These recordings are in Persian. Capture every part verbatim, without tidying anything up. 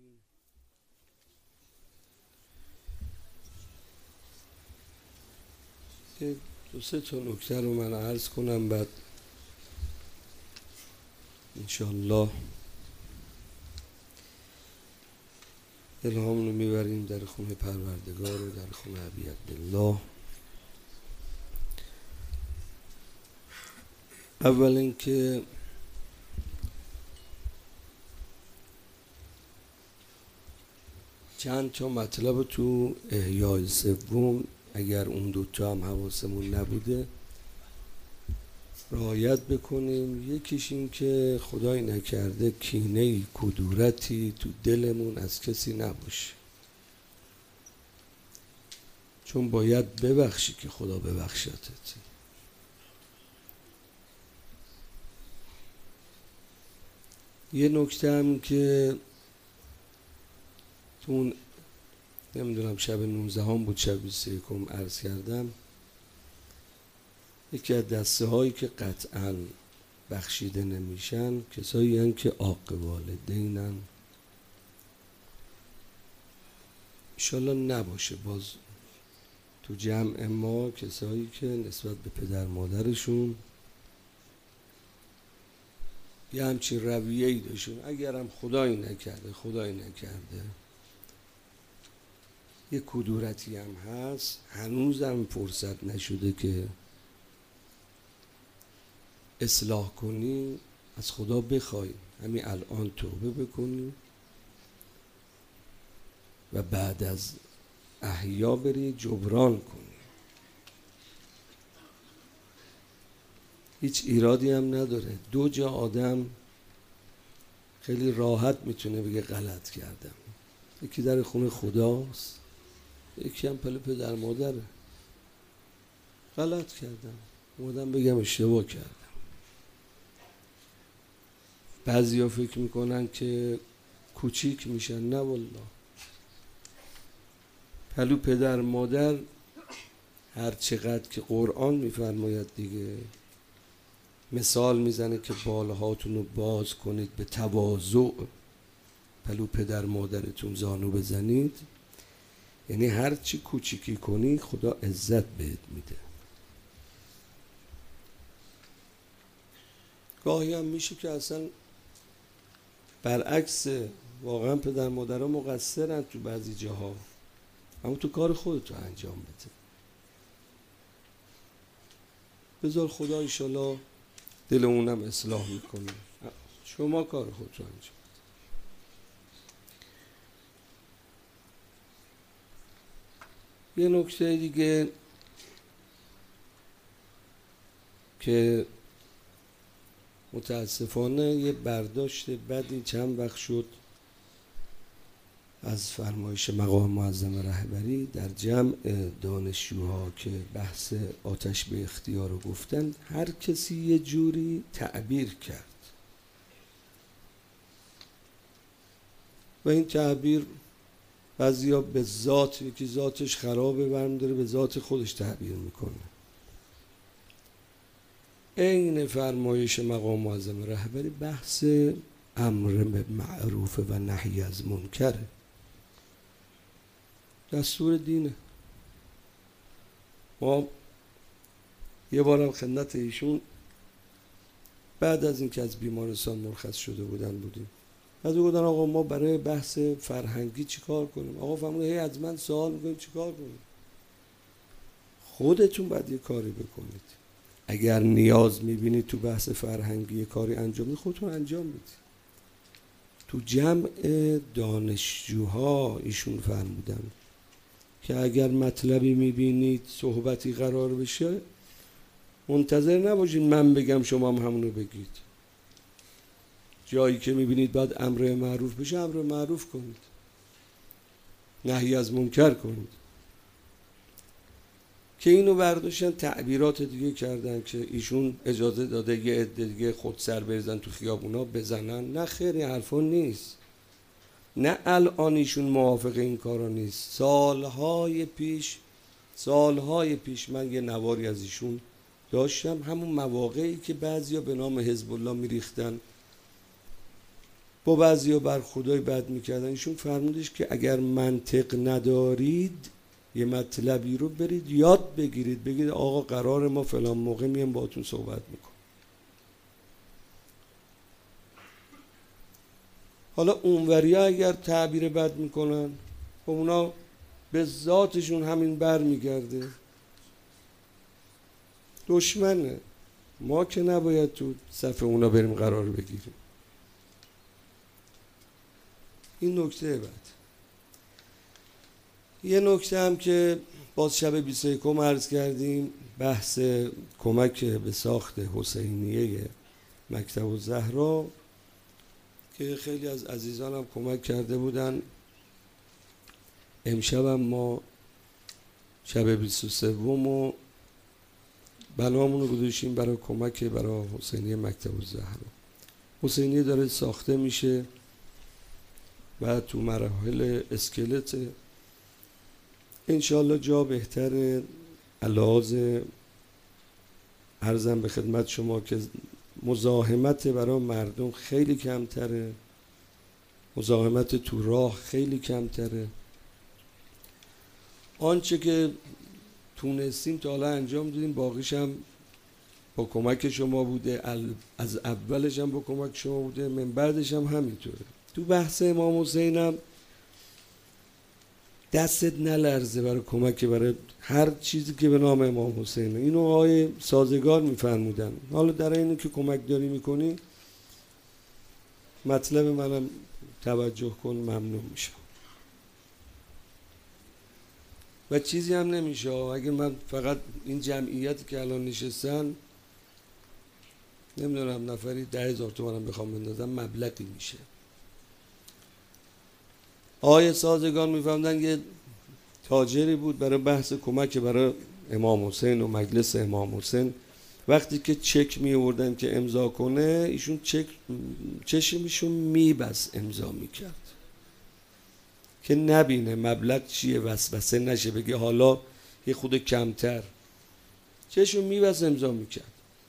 دو سه تا نکته رو من عرض کنم، بعد انشاءالله الهام رو میبریم در خونه پروردگار و در خونه ابی عبدالله. اول اینکه چند تا مطلب تو احیای سوم اگر اون دوتا هم حواسمون نبوده رعایت بکنیم. یکیش این که خدای نکرده کینه‌ای کدورتی تو دلمون از کسی نباشه، چون باید ببخشی که خدا ببخشتت. یه نکته هم که تو اون نمیدونم شب نوزده هم بود شب بیست و یکم عرض کردم، یکی از دسته هایی که قطعا بخشیده نمیشن کسایی هن که عاق والدینن. انشالله نباشه باز تو جمع ما کسایی که نسبت به پدر مادرشون یه همچین رویه‌ای داشتن، اگرم خدایی نکرده خدایی نکرده یه کدورتی هم هست، هنوزم فرصت نشده که اصلاح کنی، از خدا بخوای همین الان توبه بکنی و بعد از احیا بری جبران کنی. هیچ ایرادی هم نداره. دو جا آدم خیلی راحت میتونه بگه غلط کردم، یکی در خونه خداست، یکی هم پل پدر مادره. غلط کردم اومدم بگم اشتباه کردم. بعضی ها فکر میکنن که کوچیک میشن، نه والله. پلو پدر مادر هر چقدر که قرآن میفرماید دیگه، مثال میزنه که بالهاتون رو باز کنید به تواضع، پلو پدر مادرتون زانو بزنید، یعنی هر چی کوچیکی کنی خدا عزت بهت میده. گاهی هم میشه که اصلا برعکس، واقعا پدر مادرها مقصرن تو بعضی جاها، اما تو کار خودتو انجام بده. بذار خدا انشالله دل اونم اصلاح میکنه، شما کار خودتو انجام بده. یه نکته دیگه که متاسفانه یه برداشت بدی چند وقت شد از فرمایش مقام معظم رهبری در جمع دانشجوها که بحث آتش به اختیار رو گفتن، هر کسی یه جوری تعبیر کرد و این تعبیر بعضیا به ذات، یکی ذاتش خرابه برم داره به ذات خودش تعبیر میکنه. این فرمایش مقام معظم رهبری بحث امر به معروف و نهی از منکر، دستور دینه. ما یه بارم خدمت ایشون بعد از اینکه از بیمارستان مرخص شده بودن بودیم، بعد گفتن آقا ما برای بحث فرهنگی چیکار کنیم؟ آقا فرمودن هی از من سوال میکنید چیکار کنیم؟ خودتون باید یه کاری بکنید. اگر نیاز میبینید تو بحث فرهنگی یه کاری انجام بدید، خودتون انجام بدید. تو جمع دانشجوها ایشون فرمودن که اگر مطلبی میبینید صحبتی قرار بشه، منتظر نباشید من بگم شما هم همونو بگید. جایی که میبینید باید امر معروف بشه، امر معروف کنید، نهی از منکر کنید. که اینو برداشتن تعبیرات دیگه کردن که ایشون اجازه داده یه عده دیگه خود سر بریزن تو خیابونا بزنن. نه خیر، این حرفا نیست. نه الان ایشون موافق این کارا نیست. سالهای پیش سالهای پیش من یه نواری از ایشون داشتم، همون مواقعی که بعضیا به نام حزب الله میریختن با بعضی ها برخوردای بد میکردن. ایشون فرمودش که اگر منطق ندارید یه مطلبی رو برید یاد بگیرید، بگید آقا قرار ما فلان موقع میام باهاتون صحبت میکنم. حالا اونوریا اگر تعبیر بد میکنن خب اونا به ذاتشون همین بر میگرده، دشمنه. ما که نباید تو صف اونا بریم قرار بگیریم. این نکته بعد. یه نکته هم که باز شب بیست و یکم عرض کردیم، بحث کمک به ساخت حسینیه مکتب الزهرا که خیلی از عزیزان هم کمک کرده بودن. امشب هم ما شب بیست و سوم و بنامون رو گذاشتیم برای کمک برای حسینیه مکتب الزهرا. حسینیه داره ساخته میشه و تو مراحل اسکلت، انشالله جا بهتره. علاوه عرضم به خدمت شما که مزاحمت برای مردم خیلی کمتره، مزاحمت تو راه خیلی کمتره. آنچه که تونستیم تا حالا انجام دادیم، باقیش هم با کمک شما بوده، از اولش هم با کمک شما بوده، من بعدش هم همینطوره. تو بحث امام حسین هم دستت نلرزه برای کمک برای هر چیزی که به نام امام حسین. اینو آقای سازگار میفرمودن. حالا در اینو که کمک داری میکنی مطلب منم توجه کن، ممنون میشم. و چیزی هم نمیشه اگر من فقط این جمعیتی که الان نشستن نمیدونم نفری ده هزار تومنم بخوام بندازم مبلغی میشه. آقای سازگان میفهمدن یه تاجری بود برای بحث کمک برای امام حسین و مجلس امام حسین. وقتی که چک می آوردن که امضا کنه، ایشون چک چشمشون میبس امضا میکرد که نبینه مبلغ چیه، وسوسه نشه بگه حالا یه خود کمتر. چشم میبس امضا میکرد.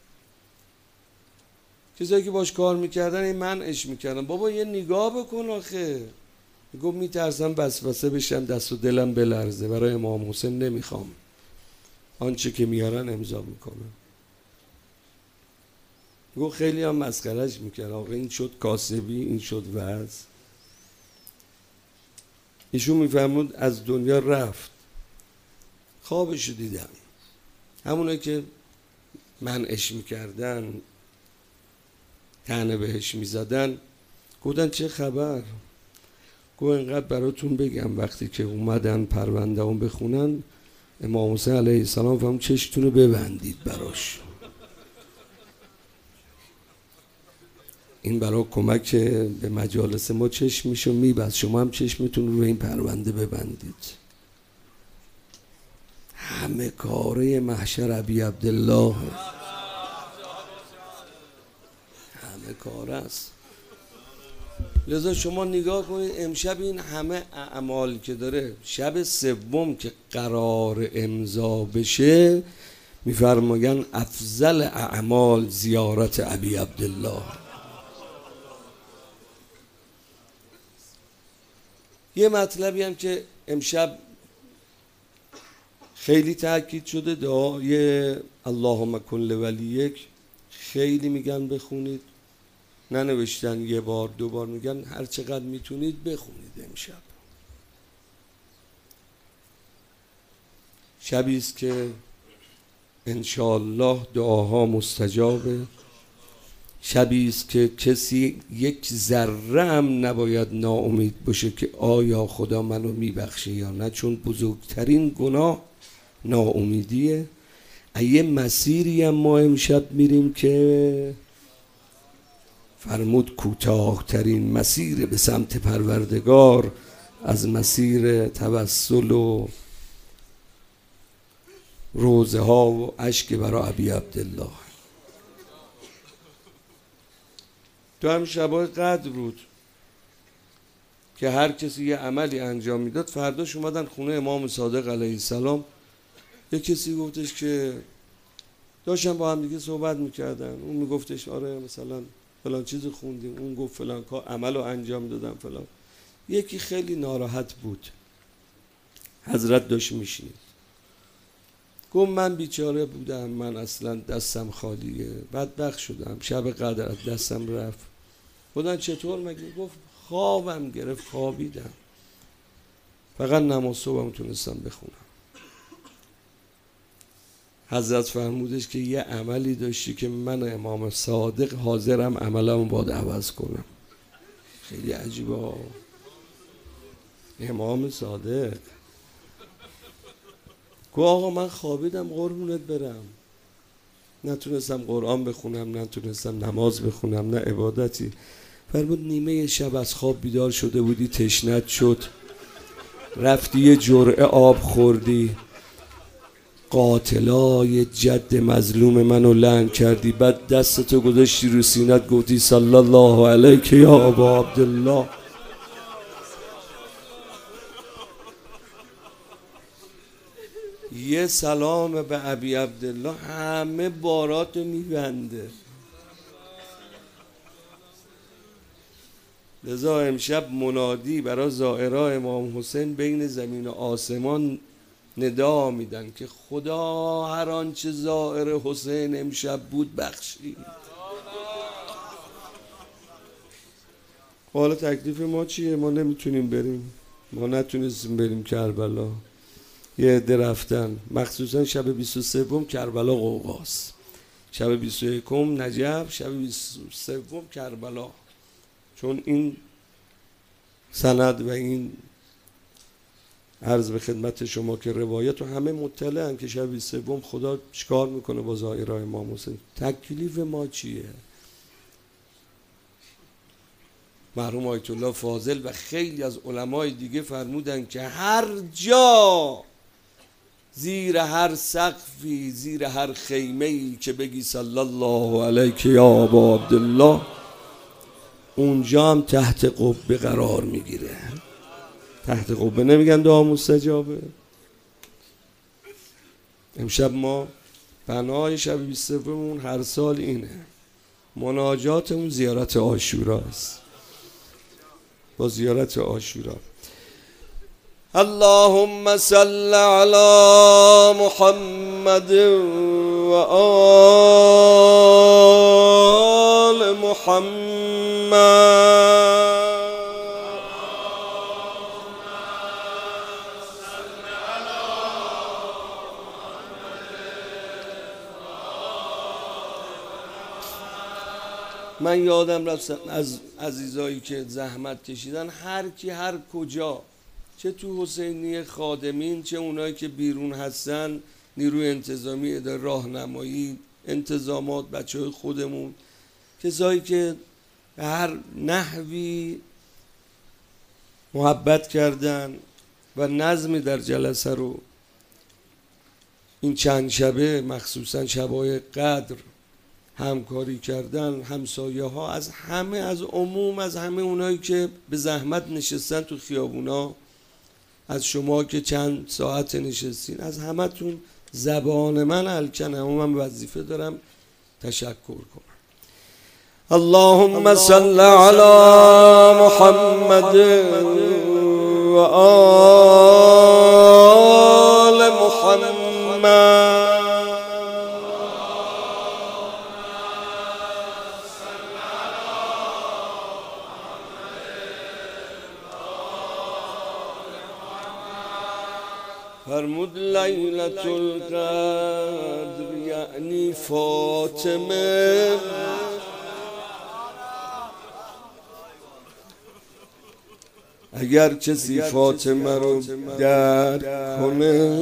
کسایی که باش کار میکردن این منعش میکردن، بابا یه نگاه بکن آخه. میگم میترسم وسوسه بشم، دست و دلم بلرزه، برای امام حسین نمیخوام، آنچه که میارن امضا میکنم. میگم خیلی هم مسخرهش میکرد، آقا این شد کاسبی، این شد وعظ. ایشون میفرمود از دنیا رفت، خوابشو دیدم. همونایی که منعش میکردن، طعنه بهش میزدن، گفتن چه خبر؟ گفت اینقدر براتون بگم وقتی که اومدن پرونده هم بخونن، امام حسین علیه السلام فهم چشتون رو ببندید براش. این برای کمک به مجالس ما چشمشو میبست، شما هم چشمتون رو این پرونده ببندید. همه کاره محشر ابی عبدالله، همه کاره است. لذا شما نگاه کنید امشب این همه اعمال که داره، شب سوم که قرار امضا بشه میفرماین افضل اعمال زیارت ابی عبدالله. یه مطلبی هم که امشب خیلی تاکید شده، دعای اللهم کن لولیک خیلی میگن بخونید، ننوشتن یه بار دو بار، میگن هر چقدر میتونید بخونید. امشب شبی است که انشاءالله دعاها مستجابه. شبی است که کسی یک ذره هم نباید ناامید باشه که آیا خدا منو میبخشه یا نه، چون بزرگترین گناه ناامیدیه. یه مسیری هم ما امشب میریم که فرمود کوتاه‌ترین مسیر به سمت پروردگار از مسیر توسل و روزه ها و اشک برای ابی عبدالله. تو هم شبای قدر بود که هر کسی یه عملی انجام میداد، فرداش اومدن خونه امام صادق علیه السلام. یه کسی گفتش که داشتن با هم دیگه صحبت میکردن، اون میگفتش آره مثلا فلان چیز خوندیم، اون گفت فلان کار عمل رو انجام دادم فلان. یکی خیلی ناراحت بود، حضرت داشت میشید، گفت من بیچاره بودم، من اصلا دستم خالیه، بدبخت شدم، شب قدر از دستم رفت. بودن چطور مگه؟ گفت خوابم گرفت، خوابیدم، فقط نماز صبحم تونستم بخونم. حضرت فرمودش که یه عملی داشتی که من امام صادق حاضرم عملمو باید عوض کنم. خیلی عجیبه. امام صادق گفت آقا من خوابیدم قربونت برم، نتونستم قرآن بخونم، نتونستم نماز بخونم، نه عبادتی. فرمود نیمه شب از خواب بیدار شده بودی، تشنت شد، رفتی یه جرعه آب خوردی، قاتلای جد مظلوم منو لعن کردی، بعد دستتو گذاشتی رو سینت گفتی صلی الله علیک یا ابا عبدالله. یه سلام به ابی عبدالله همه باراتو میبنده. لذا امشب منادی برای زائرای امام حسین بین زمین و آسمان ندا میدن که خدا هر آنچه زائر حسین امشب بود بخشید. حالا تکلیف ما چیه؟ ما نمیتونیم بریم، ما نتونستیم بریم کربلا. یه عده رفتن، مخصوصا شب بیست و سوم کربلا قوقاست، شب بیست و یکم نجف، شب بیست و سوم کربلا. چون این سند و این عرض به خدمت شما که روایت و همه مطلعن که شب بیست و سوم خدا چیکار میکنه با زائرای امام حسین. تکلیف ما چیه؟ مرحوم آیت الله فاضل و خیلی از علمای دیگه فرمودن که هر جا، زیر هر سقفی، زیر هر خیمه‌ای که بگی صلی الله علیک یا ابا عبدالله، اونجا هم تحت قبه قرار میگیره. تحت قبه نمیگن دعا مستجابه. امشب ما بنای شب بیست و سوم هر سال اینه، مناجاتمون زیارت عاشوراست. با زیارت عاشورا اللهم صل علی محمد و آل محمد. من یادم رفت از عزیزایی که زحمت کشیدن، هر کی هر کجا، چه تو حسینیه خادمین، چه اونایی که بیرون هستن، نیروی انتظامی، اداره راهنمایی، انتظامات، بچه های خودمون، کسایی که به هر نحوی محبت کردن و نظمی در جلسه رو این چند شبه، مخصوصا شبای قدر همکاری کردن، همسایه ها، از همه، از عموم، از همه اونایی که به زحمت نشستن تو خیابونا، از شما که چند ساعت نشستین، از همه تون زبان من الکنه و من وظیفه دارم تشکر کنم. اللهم صل علی محمد و آل محمد. فرمود لیلة القدر یعنی فاطمه، اگر کسی فاطمه رو درک کنه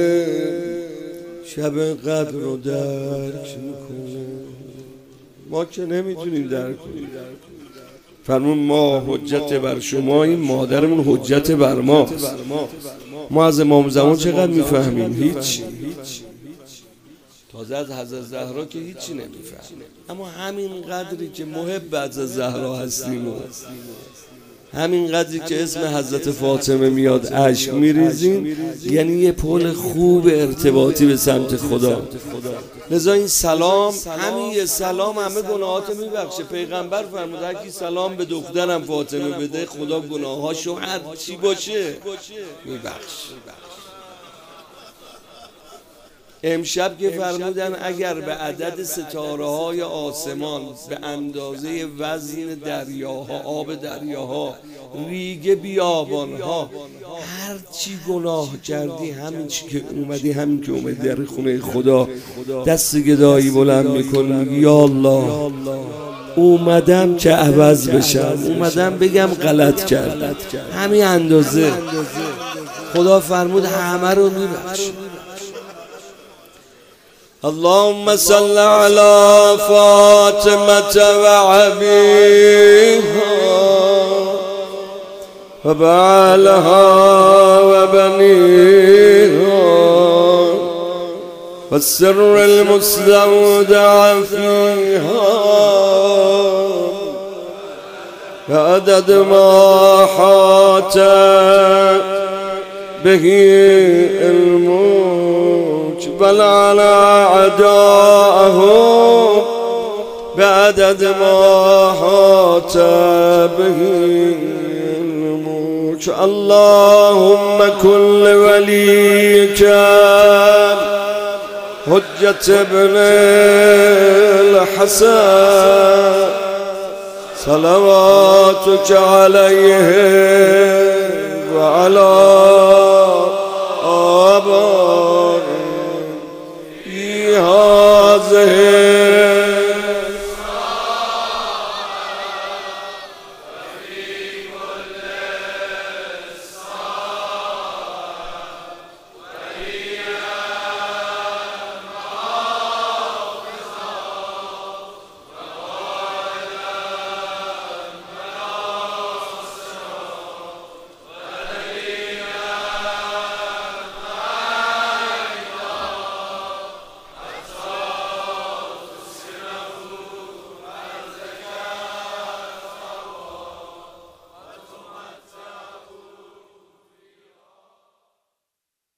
شب قدر رو درک میکنه. ما که نمیتونیم درک کنیم. فرمون ما حجت بر شما، این مادرمون حجت بر ما. ما از امام زمان چقدر میفهمیم؟ هیچ. تازه از حضرت زهرا که هیچی نمیفهمیم، اما همین قدری که محب حضرت زهرا هستیم و همین قدری که اسم حضرت فاطمه میاد اشک میریزین، یعنی یه پل خوب ارتباطی به سمت خدا. لذا این سلام، همین یه سلام همه گناهات میبخشه. پیغمبر فرمود هر کی سلام به دخترم فاطمه بده خدا گناهاشو هر چی باشه میبخشه. امشب که فرمودن اگر به عدد ستاره های آسمان به اندازه وزن دریاها، آب دریاها، ریگ بیابانها، هر چی گناه کردی، همین چی که اومدی، همین که اومدی در خونه خدا دست گدایی بلند میکنی یا الله اومدم که عوض بشم، اومدم بگم غلط کردم، همین اندازه خدا فرمود همه رو میبخشه. اللهم صل على فاطمة وعبيها وبعلها وبنيها والسر المستودع فيها بعدد ما حاط به الموج بل على أعدائهم بعدد ما حاط به الموج. اللهم كن لوليك حجة ابن الحسن صلواتك عليه وعلى